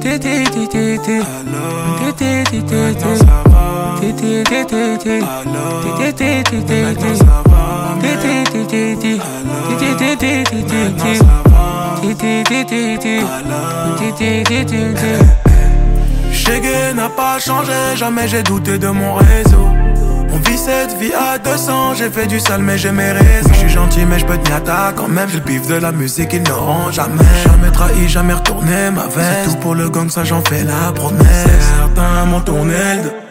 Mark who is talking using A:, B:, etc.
A: Shege n'a pas changé, jamais j'ai douté de mon réseau. On vit cette vie à 200, j'ai fait du sale mais j'ai mes raisons. Je suis gentil mais je peux tenir ta quand même. J'ai le bif de la musique, ils n'auront jamais. Jamais trahi, jamais retourné ma veste. C'est tout pour le gang, ça j'en fais la promesse. Certains m'ont tourné le dos,